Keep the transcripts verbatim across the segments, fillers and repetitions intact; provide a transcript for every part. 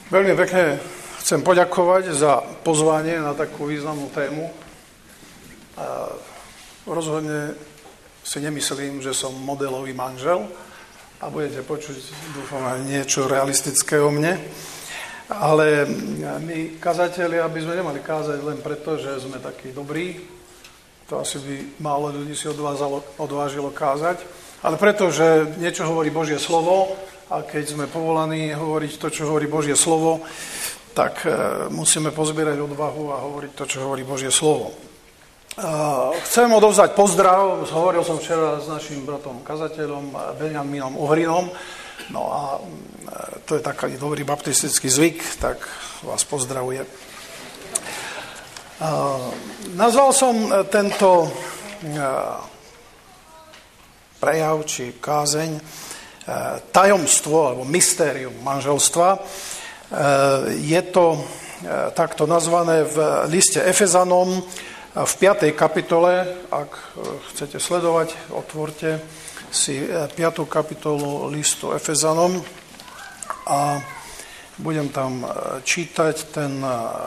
Veľmi pekne chcem poďakovať za pozvanie na takú významnú tému. A rozhodne si nemyslím, že som modelový manžel a budete počuť, dúfam, aj niečo realistické o mne. Ale my, kazatelia, by sme nemali kázať len preto, že sme takí dobrí. To asi by málo ľudí si odvážilo, odvážilo kázať. Ale preto, že niečo hovorí Božie slovo, a keď sme povolaní hovoriť to, čo hovorí Božie slovo, tak musíme pozbierať odvahu a hovoriť to, čo hovorí Božie slovo. Chcem odovzdať pozdrav, hovoril som včera s našim bratom kazateľom Benjamínom Uhrinom, no a to je taký dobrý baptistický zvyk, tak vás pozdravujem. Nazval som tento prejav či kázeň tajomstvo alebo mystérium manželstva. Je to takto nazvané v liste Efezanom v piatej kapitole. Ak chcete sledovať, otvorte si piatú kapitolu listu Efezanom a budem tam čítať ten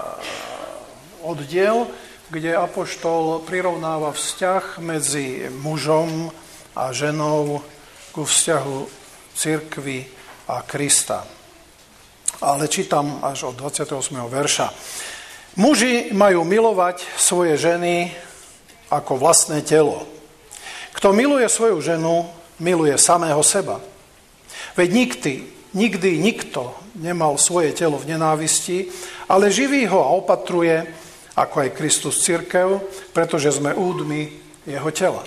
oddiel, kde apoštol prirovnáva vzťah medzi mužom a ženou ku vzťahu cirkvi a Krista. Ale čítam až od dvadsiateho ôsmeho verša. Muži majú milovať svoje ženy ako vlastné telo. Kto miluje svoju ženu, miluje samého seba. Veď nikdy, nikdy nikto nemal svoje telo v nenávisti, ale živí ho a opatruje, ako aj Kristus cirkev, pretože sme údmi jeho tela.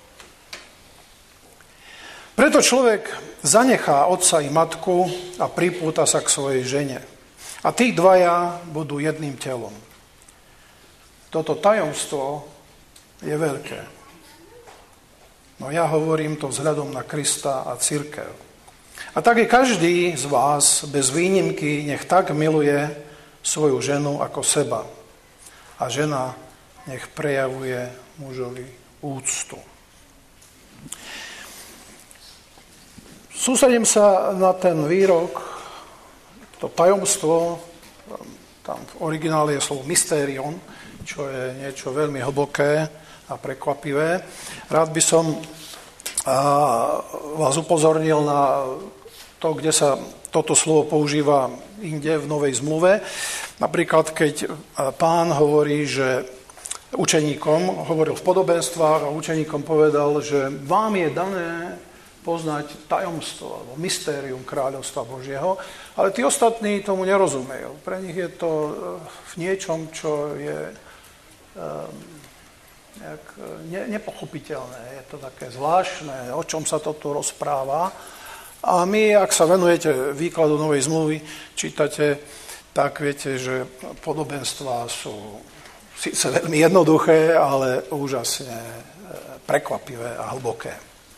Preto človek zanechá otca i matku a pripúta sa k svojej žene. A tí dvaja budú jedným telom. Toto tajomstvo je veľké. No ja hovorím to vzhľadom na Krista a cirkev. A tak je každý z vás bez výnimky nech tak miluje svoju ženu ako seba. A žena nech prejavuje mužovi úctu. Sústredím sa na ten výrok, to tajomstvo, tam v originále je slovo mysterion, čo je niečo veľmi hlboké a prekvapivé. Rád by som vás upozornil na to, kde sa toto slovo používa inde v Novej zmluve. Napríklad, keď Pán hovorí, že učeníkom, hovoril v podobenstvách a učeníkom povedal, že vám je dané poznať tajomstvo alebo mystérium kráľovstva Božieho, ale tí ostatní tomu nerozumejú. Pre nich je to v niečom, čo je nejak nepochopiteľné. Je to také zvláštne, o čom sa toto rozpráva. A my, ak sa venujete výkladu Novej zmluvy, čítate, tak viete, že podobenstvá sú síce veľmi jednoduché, ale úžasne prekvapivé a hlboké.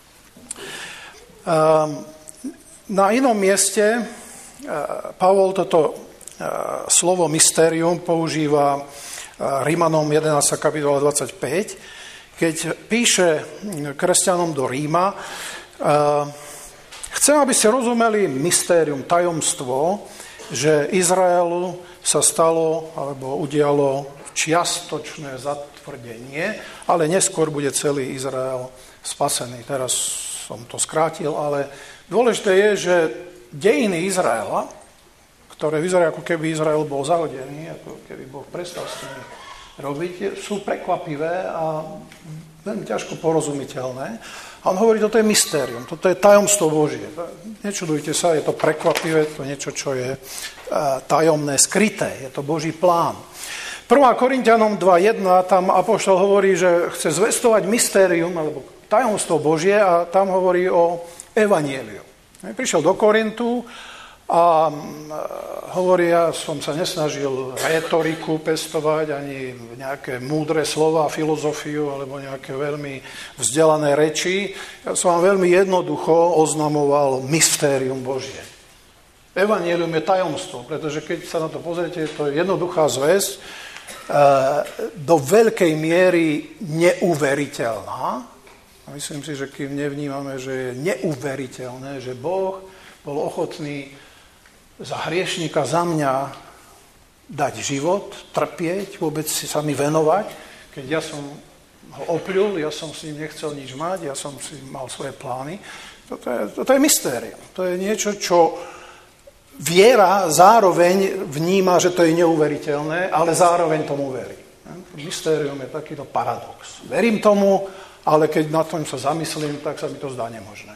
Na inom mieste Pavol toto slovo mystérium používa Rímanom jedenásta kapitola dvadsaťpäť, keď píše kresťanom do Ríma: chcem, aby ste rozumeli mystérium, tajomstvo, že Izraelu sa stalo alebo udialo čiastočné zatvrdenie, ale neskôr bude celý Izrael spasený. Teraz som to skrátil, ale dôležité je, že dejiny Izraela, ktoré vyzerajú, ako keby Izrael bol zahodený, ako keby Boh prestal s tými robiť, sú prekvapivé a veľmi ťažko porozumiteľné. A on hovorí, toto je mystérium, toto je tajomstvo Božie. Nečudujte sa, je to prekvapivé, to niečo, čo je tajomné, skryté, je to Boží plán. prvá Korinťanom dva jedna, tam apoštol hovorí, že chce zvestovať mystérium, alebo tajomstvo Božie, a tam hovorí o evanjeliu. Prišiel do Korintu a hovorí, ja som sa nesnažil retoriku pestovať, ani nejaké múdre slova, filozofiu, alebo nejaké veľmi vzdelané reči. Ja som vám veľmi jednoducho oznamoval mystérium Božie. Evanjelium je tajomstvo, pretože keď sa na to pozriete, to je jednoduchá zvesť, do veľkej miery neuveriteľná. A myslím si, že kým nevnímame, že je neuveriteľné, že Boh bol ochotný za hriešníka, za mňa dať život, trpieť, vôbec si sa mi venovať, keď ja som ho opľul, ja som s ním nechcel nič mať, ja som si mal svoje plány. Toto je, toto je mystérium. To je niečo, čo viera zároveň vníma, že to je neuveriteľné, ale zároveň tomu verí. Mystérium je takýto paradox. Verím tomu, ale keď na tom sa zamyslím, tak sa mi to zdá nemožné.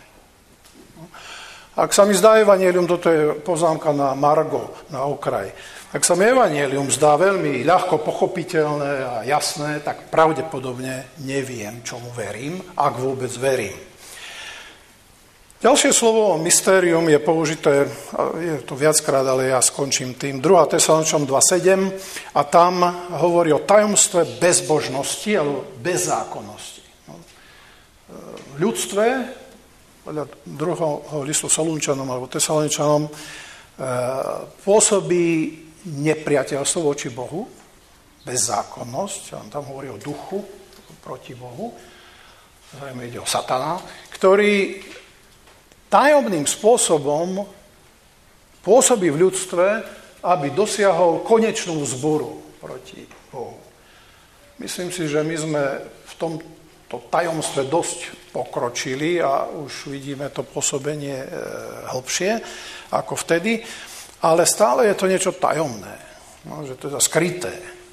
Ak sa mi zdá evanjelium, toto je poznámka na Margo, na okraj. Ak sa mi evanjelium zdá veľmi ľahko pochopiteľné a jasné, tak pravdepodobne neviem, čomu verím, ak vôbec verím. Ďalšie slovo mystérium je použité, je to viackrát, ale ja skončím tým, druhá Tesaloničanom dva sedem a tam hovorí o tajomstve bezbožnosti alebo bezzákonnosti. V ľudstve, podľa druhého listu Solunčanom alebo Tesaloničanom, pôsobí nepriateľstvo voči Bohu, bezzákonnosť, on tam hovorí o duchu proti Bohu, zrejme ide o satana, ktorý tajomným spôsobom pôsobí v ľudstve, aby dosiahol konečnú vzburu proti Bohu. Myslím si, že my sme v tomto tajomstve dosť pokročili a už vidíme to pôsobenie hlbšie ako vtedy, ale stále je to niečo tajomné, no, že to je skryté.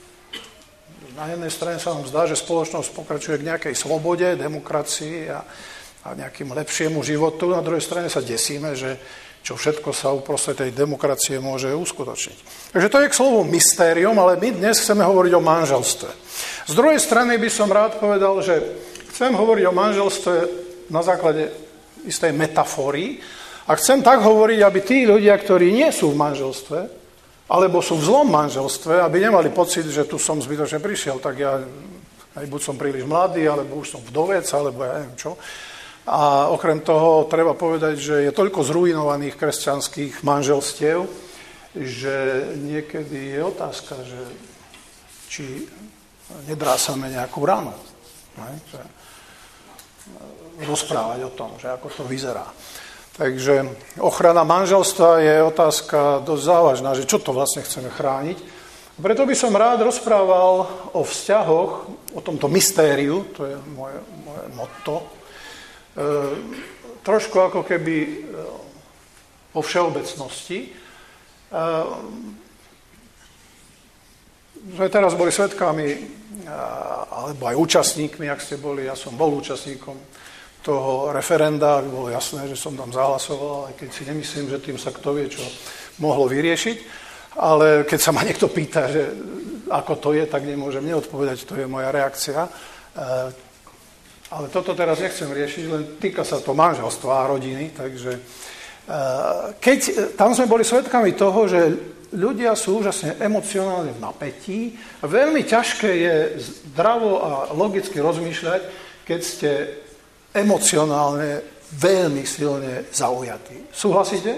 Na jednej strane sa nám zdá, že spoločnosť pokračuje k nejakej slobode, demokracii a a nejakým lepšiemu životu. Na druhej strane sa desíme, že čo všetko sa uprostred tej demokracie môže uskutočniť. Takže to je k slovu mystérium, ale my dnes chceme hovoriť o manželstve. Z druhej strany by som rád povedal, že chcem hovoriť o manželstve na základe istej metafory a chcem tak hovoriť, aby tí ľudia, ktorí nie sú v manželstve, alebo sú v zlom manželstve, aby nemali pocit, že tu som zbytočne prišiel, tak ja aj buď som príliš mladý, alebo už som vdovec, alebo ja neviem čo. A okrem toho treba povedať, že je toľko zruinovaných kresťanských manželstiev, že niekedy je otázka, že či nedrásame nejakú ranu. Rozprávať o tom, že ako to vyzerá. Takže ochrana manželstva je otázka dosť závažná, že čo to vlastne chceme chrániť. Preto by som rád rozprával o vzťahoch, o tomto mystériu, to je moje, moje motto, E, trošku ako keby e, vo všeobecnosti. E, sme teraz boli svedkami, e, alebo aj účastníkmi, ak ste boli, ja som bol účastníkom toho referenda, aby bolo jasné, že som tam zahlasoval, aj keď si nemyslím, že tým sa kto vie, čo mohlo vyriešiť. Ale keď sa ma niekto pýta, že ako to je, tak nemôžem neodpovedať, to je moja reakcia. E, Ale toto teraz nechcem riešiť, len týka sa to manželstva a rodiny. Takže keď tam sme boli svedkami toho, že ľudia sú úžasne emocionálne v napätí, veľmi ťažké je zdravo a logicky rozmýšľať, keď ste emocionálne veľmi silne zaujatí. Súhlasíte?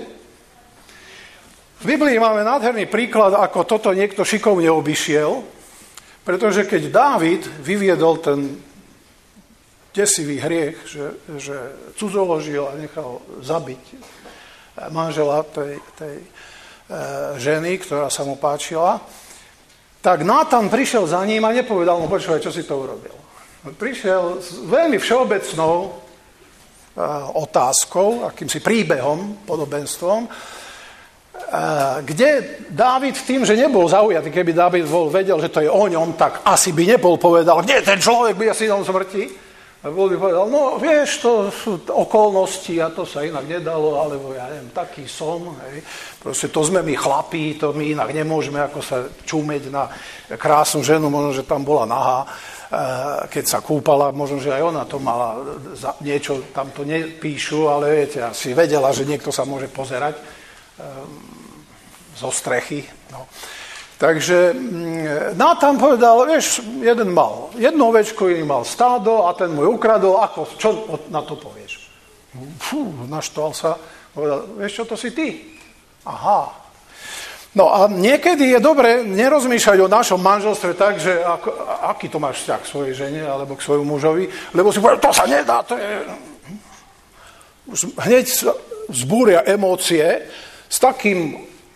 V Biblii máme nádherný príklad, ako toto niekto šikovne obišiel, pretože keď Dávid vyviedol ten desivý hriech, že, že cudzoložil a nechal zabiť manžela tej, tej e, ženy, ktorá sa mu páčila, tak Nátan prišiel za ním a nepovedal mu, počúvaj, čo si to urobil. Prišiel s veľmi všeobecnou e, otázkou, akýmsi príbehom, podobenstvom, e, kde Dávid tým, že nebol zaujatý, keby Dávid bol vedel, že to je o ňom, tak asi by nebol povedal, kde ten človek by asi synom smrti. A bol by povedal, no vieš, to sú okolnosti a to sa inak nedalo, alebo ja neviem, taký som, hej. Proste to sme my chlapí, to my inak nemôžeme ako sa čúmeť na krásnu ženu, možno, že tam bola nahá, keď sa kúpala, možno, že aj ona to mala, niečo tam to nepíšu, ale viete, asi vedela, že niekto sa môže pozerať zo strechy, no. Takže Nátan povedal, vieš, jeden mal jednu ovečku, iný mal stádo a ten mu ukradol, ako, čo na to povieš? Fú, naštval sa, povedal, vieš čo, to si ty? Aha. No a niekedy je dobre nerozmýšľať o našom manželstve tak, že ako, aký to máš vzťah k svojej žene alebo k svojmu mužovi, lebo si povedal, to sa nedá, to je... Hneď zbúria emócie s takým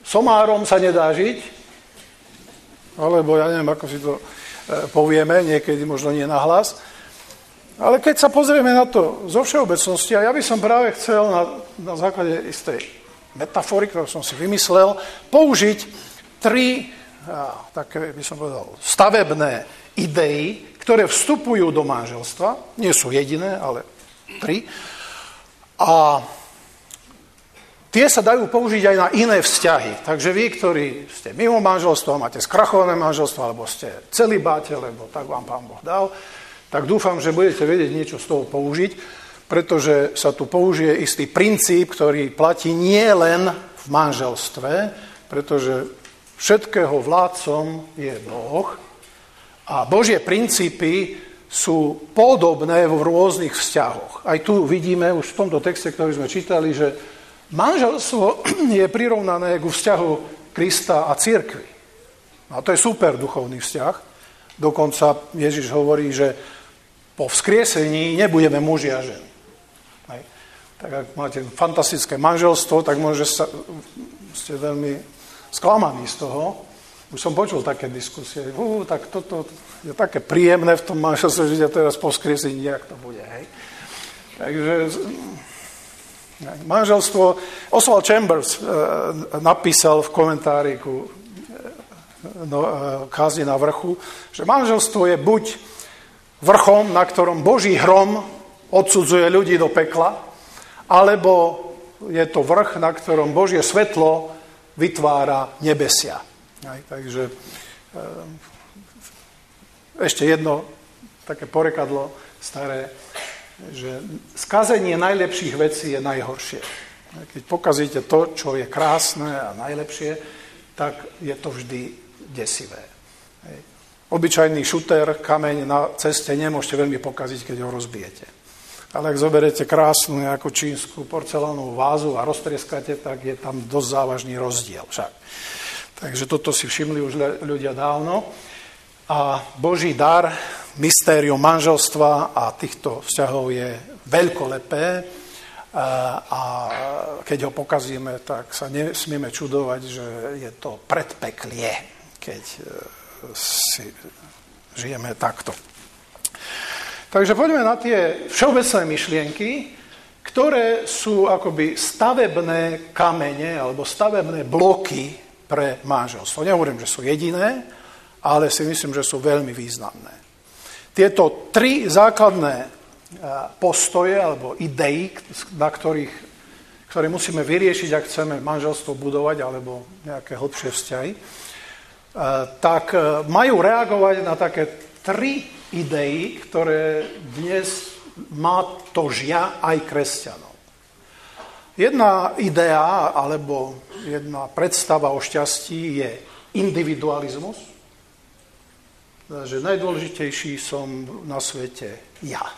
somárom sa nedá žiť, alebo ja neviem, ako si to povieme, niekedy možno nie nahlas. Ale keď sa pozrieme na to zo všeobecnosti, a ja by som práve chcel na, na základe istej metafory, ktorú som si vymyslel, použiť tri, a, také by som povedal, stavebné idei, ktoré vstupujú do manželstva. Nie sú jediné, ale tri. A tie sa dajú použiť aj na iné vzťahy. Takže vy, ktorí ste mimo manželstva, máte skrachované manželstvo, alebo ste celibáte, lebo tak vám Pán Boh dal, tak dúfam, že budete vedieť niečo z toho použiť, pretože sa tu použije istý princíp, ktorý platí nie len v manželstve, pretože všetkého vládcom je Boh a Božie princípy sú podobné v rôznych vzťahoch. Aj tu vidíme už v tomto texte, ktorý sme čítali, že manželstvo je prirovnané ku vzťahu Krista a cirkvi. A to je super duchovný vzťah. Dokonca Ježiš hovorí, že po vzkriesení nebudeme muži a ženy. Hej. Tak ak máte fantastické manželstvo, tak môže sa, ste veľmi sklamaní z toho. Už som počul také diskusie. Ú, tak toto je také príjemné v tom manželstve, že ja teraz po vzkriesení nejak to bude. Hej. Takže manželstvo... Oswald Chambers e, napísal v komentári ku no, e, kázni na vrchu, že manželstvo je buď vrchom, na ktorom Boží hrom odsudzuje ľudí do pekla, alebo je to vrch, na ktorom Božie svetlo vytvára nebesia. Aj, takže ešte jedno také porekadlo staré, že skazenie najlepších vecí je najhoršie. Keď pokazíte to, čo je krásne a najlepšie, tak je to vždy desivé. Hej. Obyčajný šuter, kameň na ceste nemôžete veľmi pokaziť, keď ho rozbijete. Ale ak zoberete krásnu nejakú čínsku porcelánovú vázu a roztrieskate, tak je tam dosť závažný rozdiel však. Takže toto si všimli už ľudia dávno. A Boží dar, mystérium manželstva a týchto vzťahov je veľkolepé. A keď ho pokazíme, tak sa nesmieme čudovať, že je to predpeklie, keď si žijeme takto. Takže poďme na tie všeobecné myšlienky, ktoré sú akoby stavebné kamene alebo stavebné bloky pre manželstvo. Nehovorím, že sú jediné, ale si myslím, že sú veľmi významné. Tieto tri základné postoje alebo idei, na ktorých, ktoré musíme vyriešiť, ak chceme manželstvo budovať alebo nejaké hlbšie vzťahy, tak majú reagovať na také tri idei, ktoré dnes má tožia aj kresťanov. Jedna idea alebo jedna predstava o šťastí je individualizmus, že najdôležitejší som na svete ja.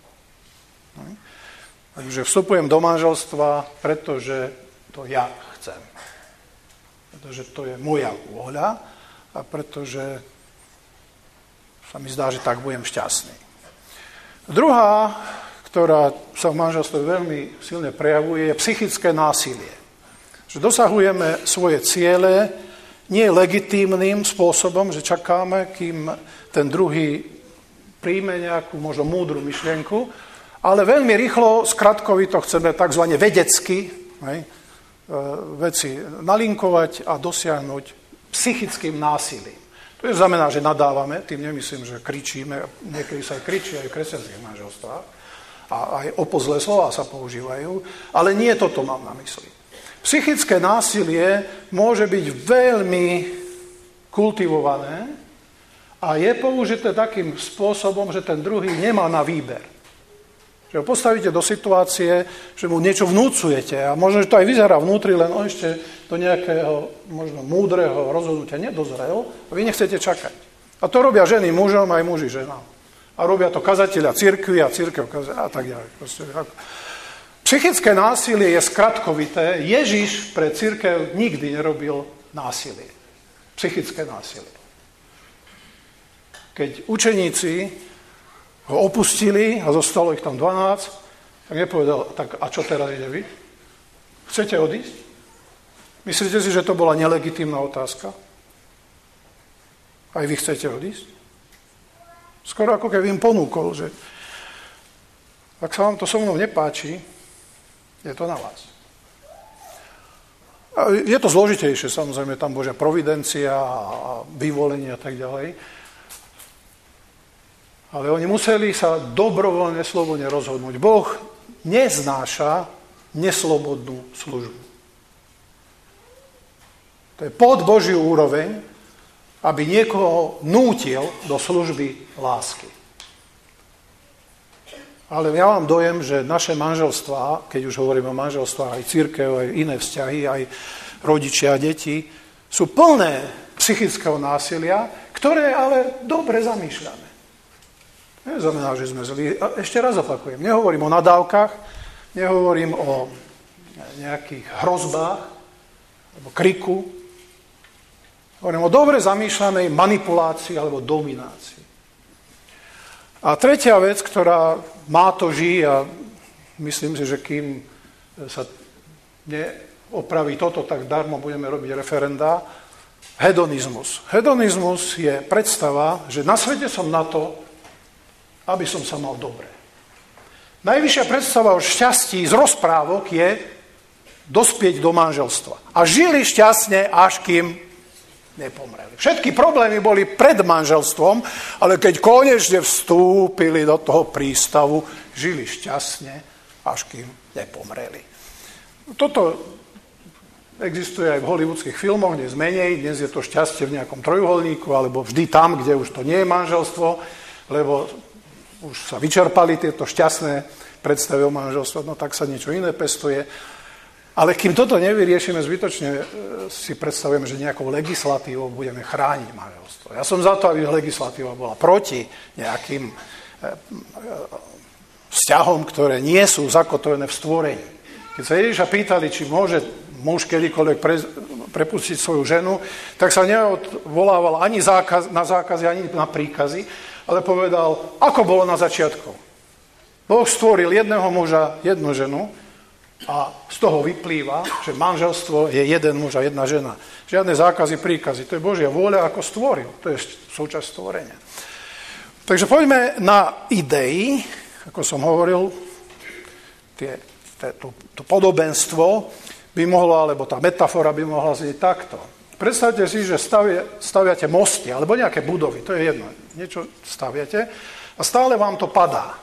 Takže vstupujem do manželstva, pretože to ja chcem. Pretože to je moja vôľa a pretože sa mi zdá, že tak budem šťastný. Druhá, ktorá sa v manželstve veľmi silne prejavuje, je psychické násilie. Že dosahujeme svoje ciele nie legitímnym spôsobom, že čakáme, kým ten druhý príjme nejakú možno múdru myšlienku, ale veľmi rýchlo, skratkovito chceme tzv. Vedecky hej, veci nalinkovať a dosiahnuť psychickým násilím. To je znamená, že nadávame, tým nemyslím, že kričíme, niekedy sa aj kričí aj v kresťanských manželstvách a aj opozlé slová sa používajú, ale nie toto mám na mysli. Psychické násilie môže byť veľmi kultivované a je použité takým spôsobom, že ten druhý nemá na výber. Že ho postavíte do situácie, že mu niečo vnúcujete a možno, že to aj vyzerá vnútri, len on ešte do nejakého možno múdreho rozhodnutia nedozrel a vy nechcete čakať. A to robia ženy mužom, aj muži ženám. A robia to kazatelia cirkvi a cirkev a tak ďalej. Psychické násilie je skratkovité. Ježiš pre cirkev nikdy nerobil násilie. Psychické násilie. Keď učeníci ho opustili a zostalo ich tam dvanásť, tak nepovedal, tak a čo teraz ide vy? Chcete odísť? Myslíte si, že to bola nelegitímna otázka? Aj vy chcete odísť? Skoro ako keby im ponúkol, že ak sa vám to so mnou nepáči, je to na vás. A je to zložitejšie, samozrejme, tam Božia providencia a vyvolenie a tak ďalej. Ale oni museli sa dobrovoľne, slobodne rozhodnúť. Boh neznáša neslobodnú službu. To je pod Božiu úroveň, aby niekoho nútil do služby lásky. Ale ja mám dojem, že naše manželstvá, keď už hovoríme o manželstvách, aj cirkev, aj iné vzťahy, aj rodičia a deti, sú plné psychického násilia, ktoré ale dobre zamýšľame. Neznamená, že sme zlí. Ešte raz opakujem, nehovorím o nadávkach, nehovorím o nejakých hrozbách, alebo kriku. Hovorím o dobre zamýšľanej manipulácii alebo dominácii. A tretia vec, ktorá má to žije, a myslím si, že kým sa neopraví toto, tak darmo budeme robiť referendá, hedonizmus. Hedonizmus je predstava, že na svete som na to, aby som sa mal dobre. Najvyššia predstava o šťastí z rozprávok je dospieť do manželstva. A žili šťastne, až kým nepomreli. Všetky problémy boli pred manželstvom, ale keď konečne vstúpili do toho prístavu, žili šťastne, až kým nepomreli. Toto existuje aj v hollywoodských filmoch, dnes menej, dnes je to šťastie v nejakom trojuholníku, alebo vždy tam, kde už to nie je manželstvo, lebo už sa vyčerpali tieto šťastné predstavy o manželstve, no tak sa niečo iné pestuje. Ale kým toto nevyriešime, zbytočne si predstavujem, že nejakou legislatívou budeme chrániť manželstvo. Ja som za to, aby legislatíva bola proti nejakým vzťahom, ktoré nie sú zakotvené v stvorení. Keď sa Ježiša pýtali, či môže muž kedykoľvek pre, prepustiť svoju ženu, tak sa neodvolával ani zákaz, na zákazy, ani na príkazy, ale povedal, ako bolo na začiatku. Boh stvoril jedného muža, jednu ženu, a z toho vyplýva, že manželstvo je jeden muž a jedna žena. Žiadne zákazy, príkazy. To je Božia vôľa, ako stvoril. To je súčasť stvorenia. Takže poďme na idei, ako som hovoril, tie, tie, to, to podobenstvo by mohlo, alebo tá metafora by mohla znieť takto. Predstavte si, že stavia, staviate mosty, alebo nejaké budovy, to je jedno. Niečo staviate a stále vám to padá.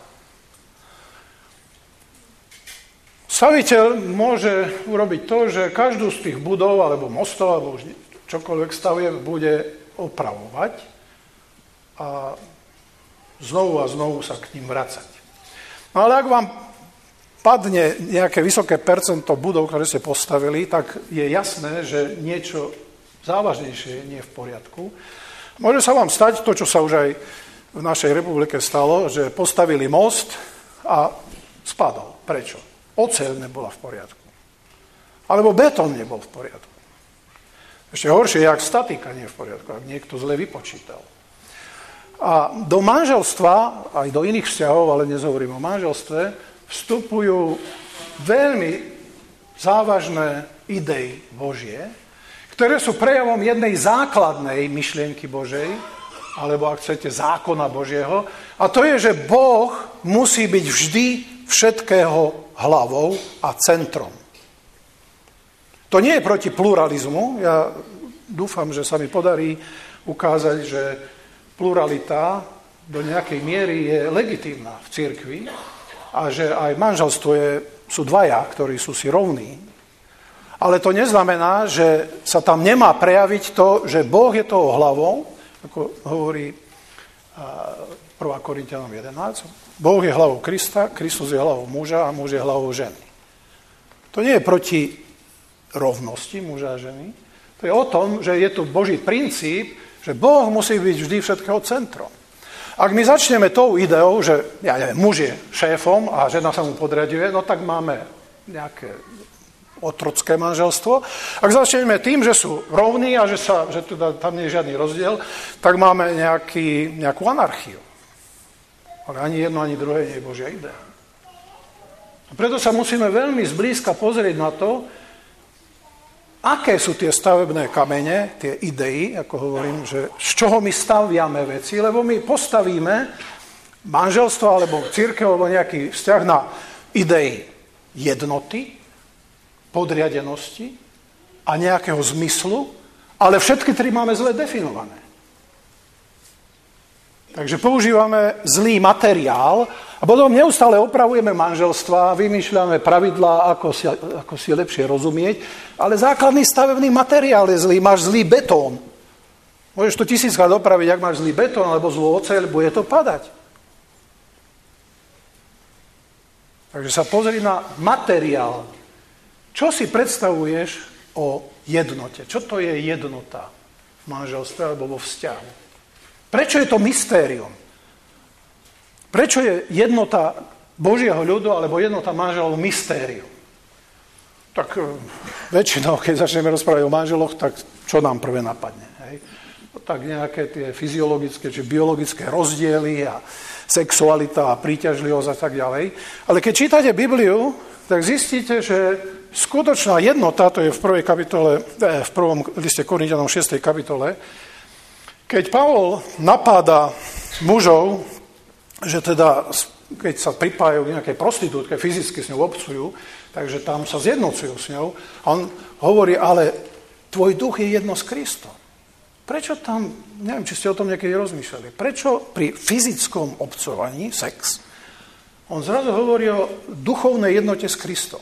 Staviteľ môže urobiť to, že každú z tých budov, alebo mostov, alebo už čokoľvek stavie, bude opravovať a znovu a znovu sa k ním vracať. No ale ak vám padne nejaké vysoké percento budov, ktoré ste postavili, tak je jasné, že niečo závažnejšie nie je v poriadku. Môže sa vám stať to, čo sa už aj v našej republike stalo, že postavili most a spadol. Prečo? Oceľ nebola v poriadku. Alebo betón nebol v poriadku. Ešte horšie je, ak statika nie je v poriadku, ak niekto zle vypočítal. A do manželstva, aj do iných vzťahov, ale dnes hovorím o manželstve, vstupujú veľmi závažné idei Božie, ktoré sú prejavom jednej základnej myšlienky Božej, alebo ak chcete zákona Božieho, a to je, že Boh musí byť vždy všetkého hlavou a centrom. To nie je proti pluralizmu. Ja dúfam, že sa mi podarí ukázať, že pluralita do nejakej miery je legitímna v cirkvi a že aj manželstvo je, sú dvaja, ktorí sú si rovní. Ale to neznamená, že sa tam nemá prejaviť to, že Boh je toho hlavou, ako hovorí prvá Korinťanom jedenásť. Boh je hlavou Krista, Kristus je hlavou muža a muž je hlavou ženy. To nie je proti rovnosti muža a ženy. To je o tom, že je tu Boží princíp, že Boh musí byť vždy všetkého centrom. Ak my začneme tou ideou, že ja neviem, muž je šéfom a žena sa mu podriaduje, no tak máme nejaké otrocké manželstvo. Ak začneme tým, že sú rovní a že, sa, že teda tam nie je žiadny rozdiel, tak máme nejaký, nejakú anarchiu. Ale ani jedno, ani druhé nie je Božia idea. A preto sa musíme veľmi zblízka pozrieť na to, aké sú tie stavebné kamene, tie idei, ako hovorím, že z čoho my staviame veci, lebo my postavíme manželstvo alebo cirkev alebo nejaký vzťah na idei jednoty, podriadenosti a nejakého zmyslu, ale všetky tri máme zle definované. Takže používame zlý materiál a potom neustále opravujeme manželstva, vymýšľame pravidlá, ako si, ako si lepšie rozumieť, ale základný stavebný materiál je zlý, máš zlý betón. Môžeš to tisíckrát opraviť, ak máš zlý betón alebo zlú oceľ, bude to padať. Takže sa pozri na materiál. Čo si predstavuješ o jednote? Čo to je jednota v manželstve alebo vo vzťahu? Prečo je to mystérium? Prečo je jednota Božieho ľudu alebo jednota manželov mystérium? Tak väčšinou, keď začneme rozprávať o manželoch, tak čo nám prvé napadne? Hej? Tak nejaké tie fyziologické či biologické rozdiely a sexualita a príťažlivosť a tak ďalej. Ale keď čítate Bibliu, tak zistíte, že skutočná jednota, to je v prvej kapitole, v prvom liste Korinťanom šiestej kapitole, keď Pavol napáda mužov, že teda, keď sa pripájajú k nejakej prostitútke, fyzicky s ňou obcujú, takže tam sa zjednocujú s ňou, on hovorí, ale tvoj duch je jedno s Kristom. Prečo tam, neviem, či ste o tom niekedy rozmýšľali, prečo pri fyzickom obcovaní, sex, on zrazu hovorí o duchovnej jednote s Kristom.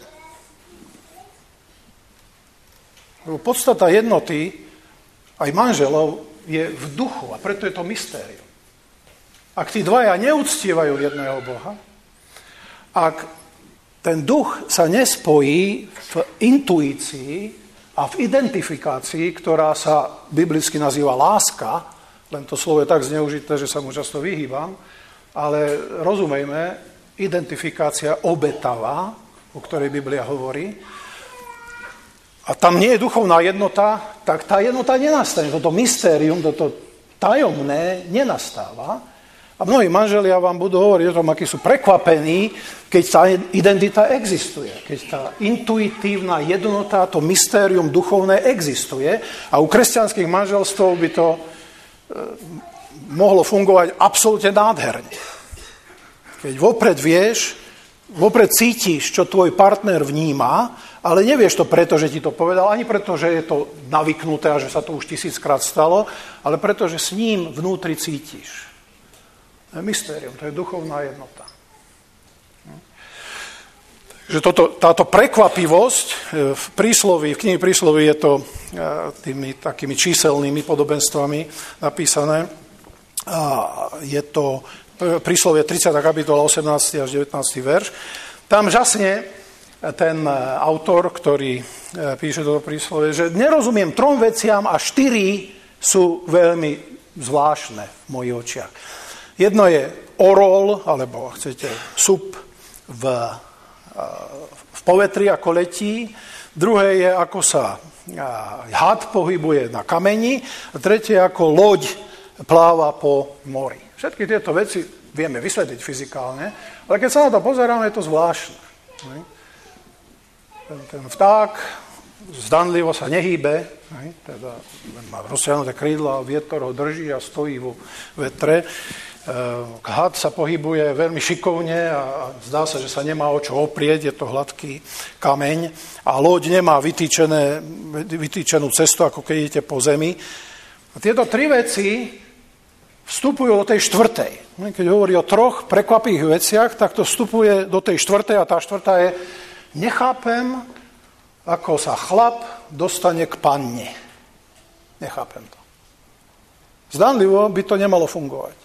Lebo podstata jednoty aj manželov je v duchu a preto je to mystérium. Ak tí dvaja neúctievajú jedného Boha, ak ten duch sa nespojí v intuícii a v identifikácii, ktorá sa biblicky nazýva láska, len to slovo je tak zneužité, že sa mu často vyhýbam, ale rozumejme, identifikácia obetavá, o ktorej Biblia hovorí, a tam nie je duchovná jednota, tak tá jednota nenastane. Toto mystérium, toto tajomné nenastáva. A mnohí manželia vám budú hovoriť o tom, akí sú prekvapení, keď tá identita existuje. Keď tá intuitívna jednota, to mystérium duchovné existuje. A u kresťanských manželstv by to e, mohlo fungovať absolútne nádherne. Keď vopred vieš, vopred cítiš, čo tvoj partner vníma, ale nevieš to preto, že ti to povedal, ani preto, že je to navyknuté a že sa to už tisíckrát stalo, ale preto, že s ním vnútri cítiš. To je mystérium, to je duchovná jednota. Takže toto, táto prekvapivosť v prísloví, v knihe prísloví je to tými takými číselnými podobenstvami napísané. A je to príslovie tridsiata kapitola osemnásty až devätnásty verš. Tam žasne ten autor, ktorý píše toto príslovie, že nerozumiem trom veciam a štyri sú veľmi zvláštne v mojich očiach. Jedno je orol, alebo chcete sup v, v povetri, ako letí. Druhé je, ako sa had pohybuje na kameni. A tretie, ako loď pláva po mori. Všetky tieto veci vieme vysvetliť fyzikálne, ale keď sa na to pozeráme, je to zvláštne. Ten, ten vták zdanlivo sa nehýbe, teda má rozsiahnuté krídla, vietor ho drží a stojí vo vetre. Had sa pohybuje veľmi šikovne a zdá sa, že sa nemá o čo oprieť, je to hladký kameň a loď nemá vytýčené, vytýčenú cestu, ako keď idete po zemi. A tieto tri veci vstupujú do tej štvrtej. Keď hovorí o troch prekvapivých veciach, tak to vstupuje do tej štvrtej a tá štvrtá je: nechápem, ako sa chlap dostane k panne. Nechápem to. Zdanlivo by to nemalo fungovať.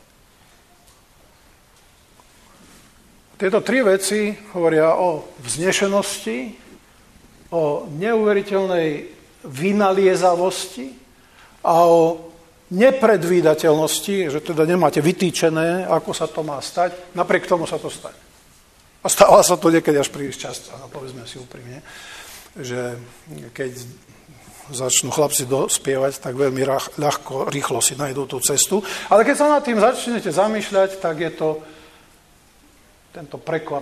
Tieto tri veci hovoria o vznešenosti, o neuveriteľnej vynaliezavosti a o nepredvídateľnosti, že teda nemáte vytýčené, ako sa to má stať, napriek tomu sa to stane. A stáva sa to niekedy až príliš často, no, povedzme si úprimne, že keď začnú chlapci dospievať, tak veľmi ľahko, rýchlo si nájdú tú cestu. Ale keď sa nad tým začnete zamýšľať, tak je to tento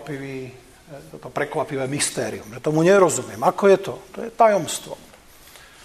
prekvapivý, toto prekvapivé mystérium. Že tomu nerozumiem. Ako je to? To je tajomstvo.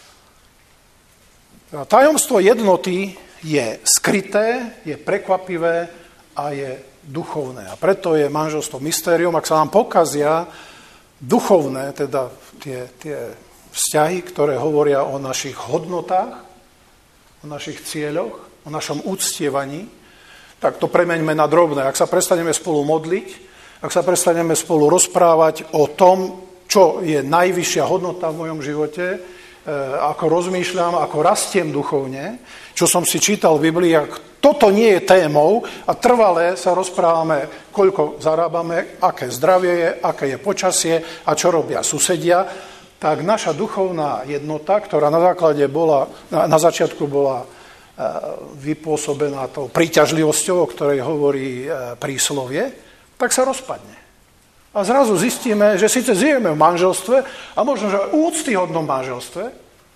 Tajomstvo jednoty je skryté, je prekvapivé a je duchovné. A preto je manželstvo mystérium. Ak sa nám pokazia duchovné, teda tie, tie vzťahy, ktoré hovoria o našich hodnotách, o našich cieľoch, o našom uctievaní, tak to premeňme na drobné. Ak sa prestaneme spolu modliť, ak sa prestaneme spolu rozprávať o tom, čo je najvyššia hodnota v mojom živote, ako rozmýšľam, ako rastiem duchovne, čo som si čítal v Biblii, ak toto nie je témou a trvalé sa rozprávame, koľko zarábame, aké zdravie je, aké je počasie a čo robia susedia, tak naša duchovná jednota, ktorá na základe bola, na, na začiatku bola vypôsobená tou príťažlivosťou, o ktorej hovorí príslovie, tak sa rozpadne. A zrazu zistíme, že síce žijeme v manželstve a možno, že v úctyhodnom manželstve,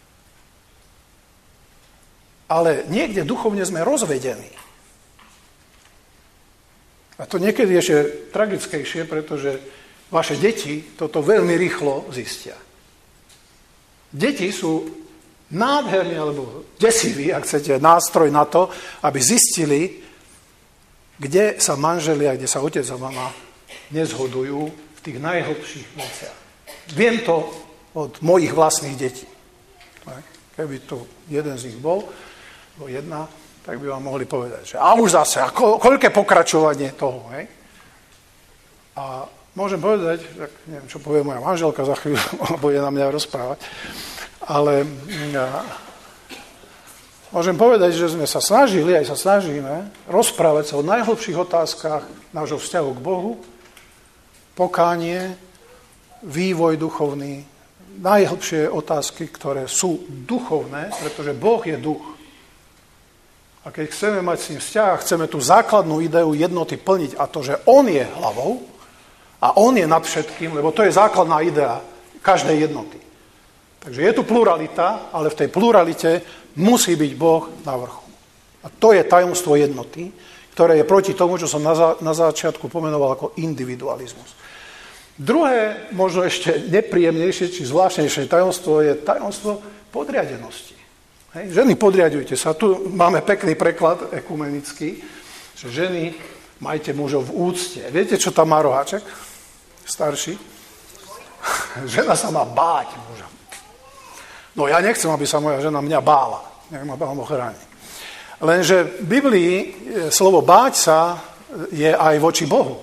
ale niekde duchovne sme rozvedení. A to niekedy je ešte tragickejšie, pretože vaše deti toto veľmi rýchlo zistia. Deti sú nádherne, alebo desivý, ak chcete, nástroj na to, aby zistili, kde sa manželia, kde sa otec a mama nezhodujú v tých najhlbších veciach. Viem to od mojich vlastných detí. Keby tu jeden z nich bol, alebo jedna, tak by vám mohli povedať, že a už zase, a ko, koľké pokračovanie toho, hej? A môžem povedať, tak neviem, čo povie moja manželka za chvíľu, bude na mňa rozprávať, ale ja, môžem povedať, že sme sa snažili, aj sa snažíme, rozprávať sa o najhlbších otázkach nášho vzťahu k Bohu, pokánie, vývoj duchovný, najhlbšie otázky, ktoré sú duchovné, pretože Boh je duch. A keď chceme mať s ním vzťah, chceme tú základnú ideu jednoty plniť a to, že on je hlavou a on je nad všetkým, lebo to je základná idea každej jednoty. Takže je tu pluralita, ale v tej pluralite musí byť Boh na vrchu. A to je tajomstvo jednoty, ktoré je proti tomu, čo som na, za, na začiatku pomenoval ako individualizmus. Druhé, možno ešte nepríjemnejšie či zvláštnejšie tajomstvo je tajomstvo podriadenosti. Hej. Ženy, podriadujte sa. Tu máme pekný preklad ekumenický, že ženy, majte mužov v úcte. Viete, čo tam má roháček? Starší? Žena sa má báť muža. No ja nechcem, aby sa moja žena mňa bála. Nech ma Pán Boh chráni. Lenže v Biblii slovo báť sa je aj voči Bohu.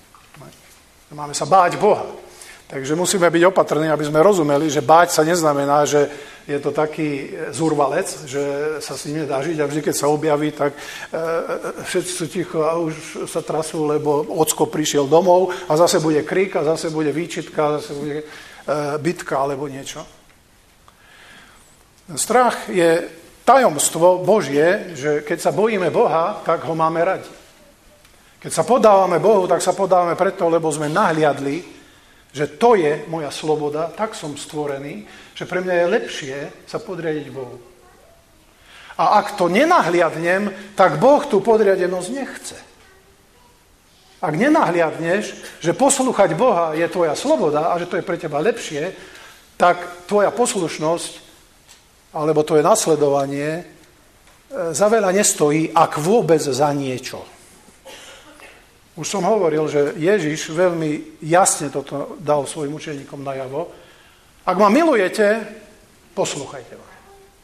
Máme sa báť Boha. Takže musíme byť opatrní, aby sme rozumeli, že báť sa neznamená, že je to taký zúrvalec, že sa s ním nedá žiť a vždy, keď sa objaví, tak e, všetci sú ticho a už sa trasú, lebo ocko prišiel domov a zase bude krík a zase bude výčitka, zase bude e, bitka alebo niečo. Strach je tajomstvo Božie, že keď sa bojíme Boha, tak ho máme radi. Keď sa podávame Bohu, tak sa podávame preto, lebo sme nahliadli, že to je moja sloboda, tak som stvorený, že pre mňa je lepšie sa podriadiť Bohu. A ak to nenahliadnem, tak Boh tú podriadenosť nechce. Ak nenahliadneš, že poslúchať Boha je tvoja sloboda a že to je pre teba lepšie, tak tvoja poslušnosť alebo tvoje nasledovanie za veľa nestojí, ak vôbec za niečo. Už som hovoril, že Ježiš veľmi jasne toto dal svojim učeníkom najavo. Ak ma milujete, poslúchajte ma.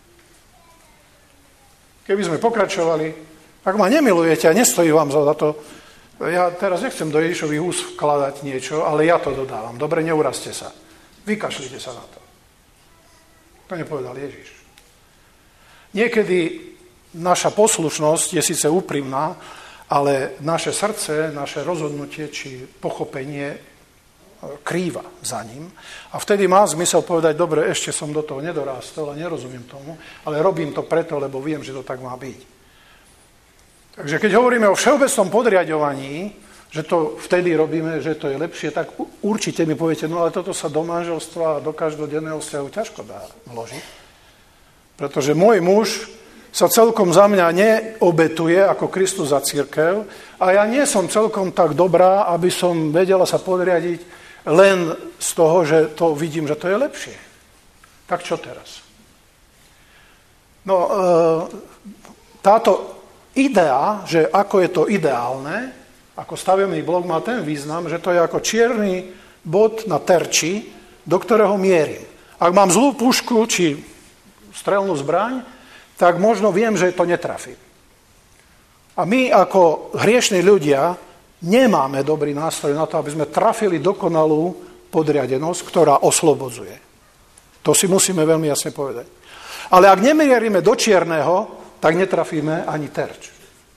Keby sme pokračovali, ak ma nemilujete a nestojí vám za to, ja teraz nechcem do Ježišových úst vkladať niečo, ale ja to dodávam. Dobre, neurazte sa. Vykašlite sa na to. To nepovedal Ježiš. Niekedy naša poslušnosť je síce úprimná, ale naše srdce, naše rozhodnutie či pochopenie krýva za ním. A vtedy má zmysel povedať, dobre, ešte som do toho nedorástol a nerozumiem tomu, ale robím to preto, lebo viem, že to tak má byť. Takže keď hovoríme o všeobecnom podriaďovaní, že to vtedy robíme, že to je lepšie, tak určite mi poviete, no ale toto sa do manželstva a do každodenného vzťahu ťažko dá vložiť. Pretože môj muž sa celkom za mňa neobetuje ako Kristus za cirkev a ja nie som celkom tak dobrá, aby som vedela sa podriadiť len z toho, že to vidím, že to je lepšie. Tak čo teraz? No, táto idea, že ako je to ideálne, ako stavebný blok má ten význam, že to je ako čierny bod na terči, do ktorého mierim. Ak mám zlú pušku či strelnú zbraň, tak možno viem, že to netrafím. A my ako hriešní ľudia nemáme dobrý nástroj na to, aby sme trafili dokonalú podriadenosť, ktorá oslobodzuje. To si musíme veľmi jasne povedať. Ale ak nemierime do čierneho, tak netrafíme ani terč.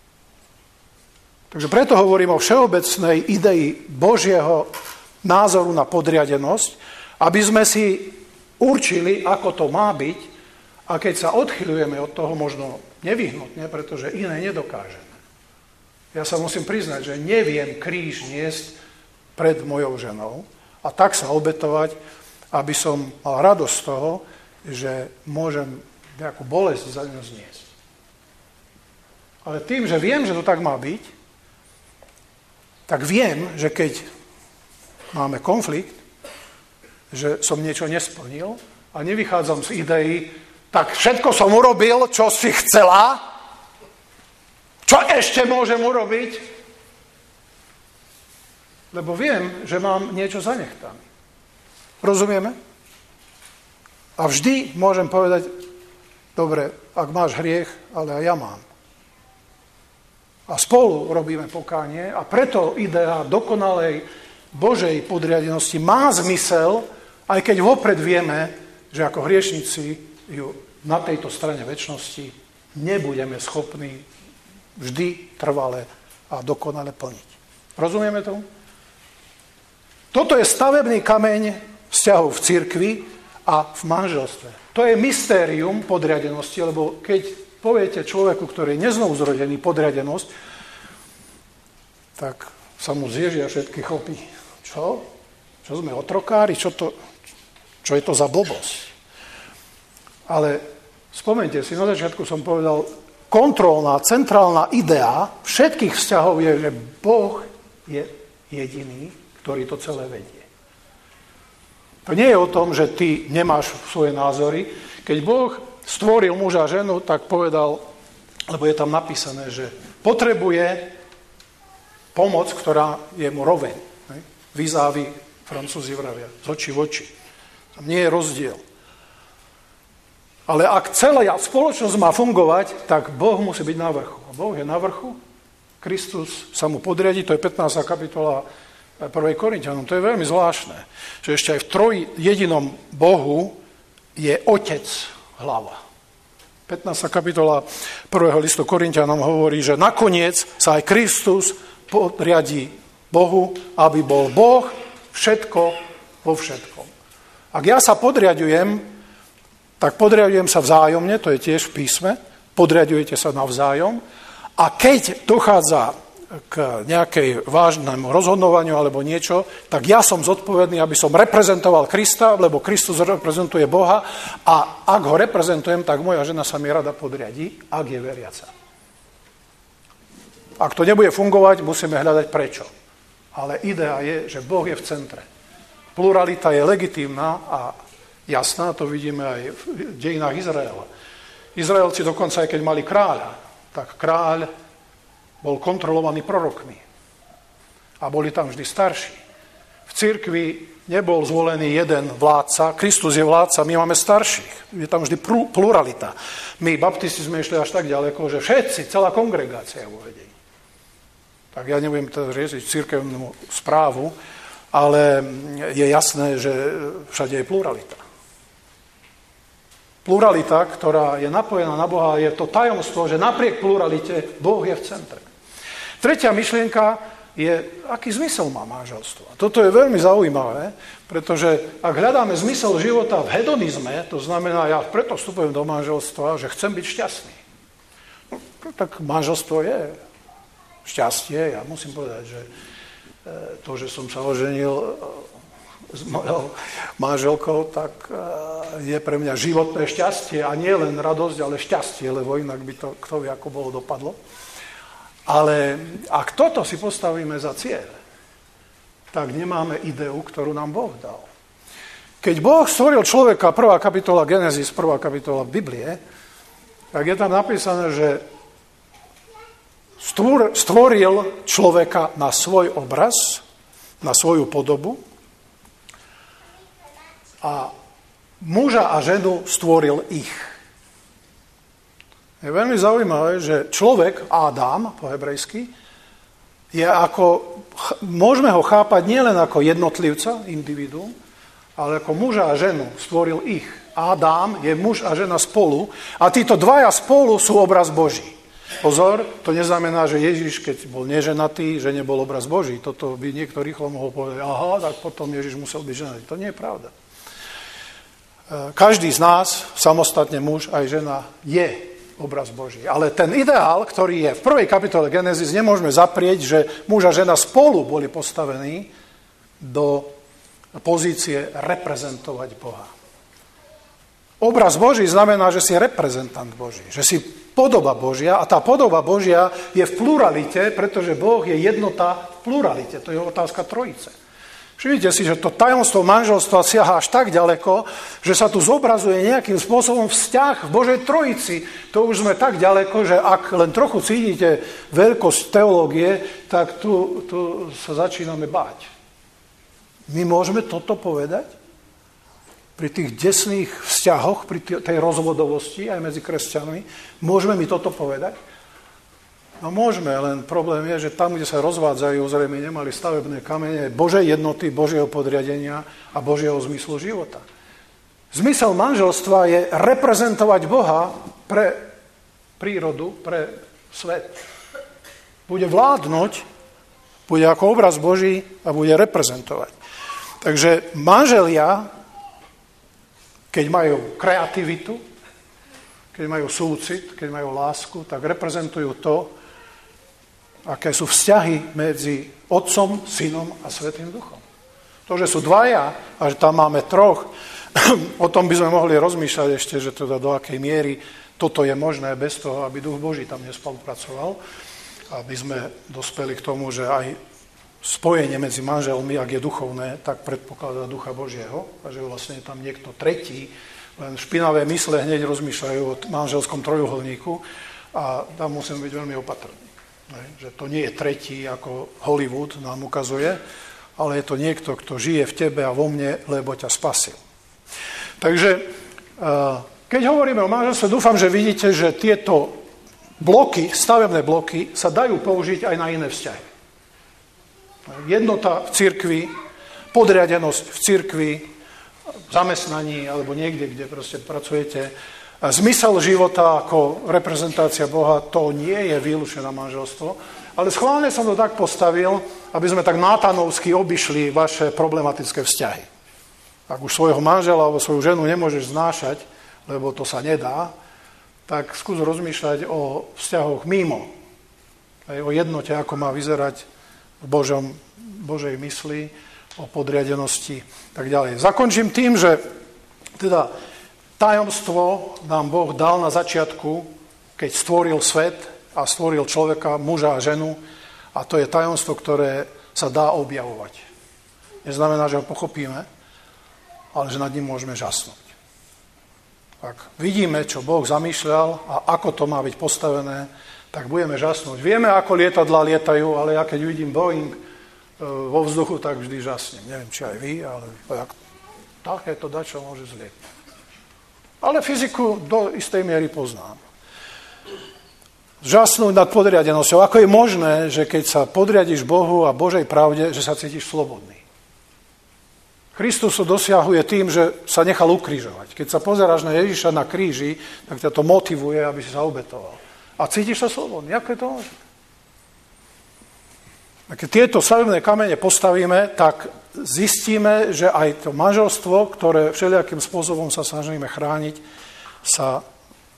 Takže preto hovorím o všeobecnej idei Božieho názoru na podriadenosť, aby sme si určili, ako to má byť, a keď sa odchýľujeme od toho možno nevyhnutne, pretože iné nedokážeme. Ja sa musím priznať, že neviem kríž niesť pred mojou ženou a tak sa obetovať, aby som mal radosť z toho, že môžem nejakú bolesť za ňu zniesť. Ale tým, že viem, že to tak má byť, tak viem, že keď máme konflikt, že som niečo nesplnil a nevychádzam z idei, tak všetko som urobil, čo si chcela, čo ešte môžem urobiť, lebo viem, že mám niečo zanechané. Rozumieme? A vždy môžem povedať, dobre, ak máš hriech, ale aj ja mám. A spolu robíme pokánie a preto idea dokonalej Božej podriadenosti má zmysel, aj keď vopred vieme, že ako hriešnici ju na tejto strane večnosti nebudeme schopní vždy trvale a dokonale plniť. Rozumieme tomu? Toto je stavebný kameň vzťahov v cirkvi a v manželstve. To je mystérium podriadenosti, lebo keď poviete človeku, ktorý je neznovuzrodený, podriadenosť, tak sa mu zježia všetky chlpy. Čo? Čo sme otrokári? Čo, to, čo je to za blbosť? Ale spomeňte si, na začiatku som povedal, kontrolná, centrálna idea všetkých vzťahov je, že Boh je jediný, ktorý to celé vedie. To nie je o tom, že ty nemáš svoje názory. Keď Boh stvoril muža a ženu, tak povedal, lebo je tam napísané, že potrebuje pomoc, ktorá je mu roveň. Vyzávy, Francúzi vravia, z očí v oči. Tam nie je rozdiel. Ale ak celá spoločnosť má fungovať, tak Boh musí byť na vrchu. A Boh je na vrchu, Kristus sa mu podriadi, to je pätnásta kapitola prvej Korinťanom. To je veľmi zvláštne, že ešte aj v troj jedinom Bohu je Otec hlava. pätnásta kapitola prvého listu Korinťanom hovorí, že nakoniec sa aj Kristus podriadí Bohu, aby bol Boh všetko vo všetkom. Ak ja sa podriadujem, tak podriadujem sa vzájomne, to je tiež v písme, podriadujete sa navzájom a keď dochádza k nejakej vážnemu rozhodnovaniu alebo niečo, tak ja som zodpovedný, aby som reprezentoval Krista, lebo Kristus reprezentuje Boha a ak ho reprezentujem, tak moja žena sa mi rada podriadí, ak je veriaca. Ak to nebude fungovať, musíme hľadať prečo. Ale idea je, že Boh je v centre. Pluralita je legitímna a jasná, to vidíme aj v dejinách Izraela. Izraelci dokonca, aj keď mali kráľa, tak kráľ bol kontrolovaný prorokmi. A boli tam vždy starší. V cirkvi nebol zvolený jeden vládca, Kristus je vládca, my máme starších. Je tam vždy pluralita. My, baptisti, sme išli až tak ďaleko, že všetci, celá kongregácia je vo vedení. Tak ja nebudem teda riešiť cirkevnú správu, ale je jasné, že všade je pluralita. Pluralita, ktorá je napojená na Boha, je to tajomstvo, že napriek pluralite Boh je v centre. Tretia myšlienka je, aký zmysel má manželstvo. Toto je veľmi zaujímavé, pretože ak hľadáme zmysel života v hedonizme, to znamená, ja preto vstupujem do manželstva, že chcem byť šťastný. No, tak manželstvo je šťastie. Ja musím povedať, že to, že som sa oženil s mojou manželkou, tak je pre mňa životné šťastie a nie len radosť, ale šťastie, lebo inak by to kto vie, ako bolo dopadlo. Ale ak toto si postavíme za cieľ, tak nemáme ideu, ktorú nám Boh dal. Keď Boh stvoril človeka, prvá kapitola Genesis, prvá kapitola Biblie, tak je tam napísané, že stvoril človeka na svoj obraz, na svoju podobu a muža a ženu stvoril ich. Je veľmi zaujímavé, že človek, Ádám po hebrejsky, je ako, môžeme ho chápať nielen ako jednotlivca, individuum, ale ako muža a ženu stvoril ich. Ádám je muž a žena spolu a títo dvaja spolu sú obraz Boží. Pozor, to neznamená, že Ježiš, keď bol neženatý, že nebol obraz Boží. Toto by niekto rýchlo mohol povedať, aha, tak potom Ježiš musel byť ženatý. To nie je pravda. Každý z nás, samostatne muž aj žena, je obraz Boží. Ale ten ideál, ktorý je v prvej kapitole Genesis, nemôžeme zaprieť, že muž a žena spolu boli postavení do pozície reprezentovať Boha. Obraz Boží znamená, že si reprezentant Boží, že si podoba Božia a tá podoba Božia je v pluralite, pretože Boh je jednota v pluralite. To je otázka trojice. Všimnite si, že to tajomstvo manželstva siaha až tak ďaleko, že sa tu zobrazuje nejakým spôsobom vzťah v Božej trojici. To už sme tak ďaleko, že ak len trochu cítite veľkosť teológie, tak tu, tu sa začíname báť. My môžeme toto povedať? Pri tých desných vzťahoch, pri tej rozvodovosti aj medzi kresťanmi, môžeme mi toto povedať? No môžeme, len problém je, že tam, kde sa rozvádzajú, zrejme nemali stavebné kamene Božej jednoty, Božieho podriadenia a Božieho zmyslu života. Zmysel manželstva je reprezentovať Boha pre prírodu, pre svet. Bude vládnuť, bude ako obraz Boží a bude reprezentovať. Takže manželia, keď majú kreativitu, keď majú súcit, keď majú lásku, tak reprezentujú to, aké sú vzťahy medzi Otcom, Synom a Svätým Duchom. To, že sú dvaja a že tam máme troch, o tom by sme mohli rozmýšľať ešte, že teda do akej miery toto je možné bez toho, aby Duch Boží tam nespolupracoval, aby sme dospeli k tomu, že aj spojenie medzi manželmi, ak je duchovné, tak predpokladá Ducha Božieho a že vlastne je tam niekto tretí, len špinavé mysle hneď rozmýšľajú o manželskom trojuholníku a tam musíme byť veľmi opatrní. Že to nie je tretí, ako Hollywood nám ukazuje, ale je to niekto, kto žije v tebe a vo mne, lebo ťa spasil. Takže keď hovoríme o manželstve, dúfam, že vidíte, že tieto bloky, stavebné bloky sa dajú použiť aj na iné vzťahy. Jednota v cirkvi, podriadenosť v cirkvi, v zamestnaní alebo niekde, kde proste pracujete. Zmysel života ako reprezentácia Boha, to nie je výlučné na manželstvo, ale schválne som to tak postavil, aby sme tak nátanovsky obišli vaše problematické vzťahy. Ak už svojho manžela alebo svoju ženu nemôžeš znášať, lebo to sa nedá, tak skús rozmýšľať o vzťahoch mimo. Aj o jednote, ako má vyzerať v Božom, Božej mysli, o podriadenosti tak ďalej. Zakončím tým, že teda tajomstvo nám Boh dal na začiatku, keď stvoril svet a stvoril človeka, muža a ženu, a to je tajomstvo, ktoré sa dá objavovať. Neznamená, že ho pochopíme, ale že nad ním môžeme žasnúť. Ak vidíme, čo Boh zamýšľal a ako to má byť postavené, tak budeme žasnúť. Vieme, ako lietadlá lietajú, ale ja keď vidím Boeing vo vzduchu, tak vždy žasnem. Neviem, či aj vy, ale takéto dačo môže zlietať. Ale fyziku do istej miery poznám. Žasnúť nad podriadenosťou. Ako je možné, že keď sa podriadiš Bohu a Božej pravde, že sa cítiš slobodný? Kristus to dosiahuje tým, že sa nechal ukrižovať. Keď sa pozeráš na Ježiša na kríži, tak ťa to motivuje, aby si sa obetoval. A cítiš sa slobodný. Ako je to možné? A keď tieto stavebné kamene postavíme, tak zistíme, že aj to manželstvo, ktoré všelijakým spôsobom sa snažíme chrániť, sa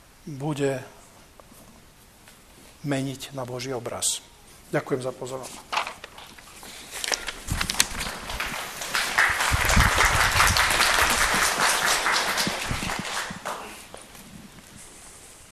bude meniť na Boží obraz. Ďakujem za pozornosť.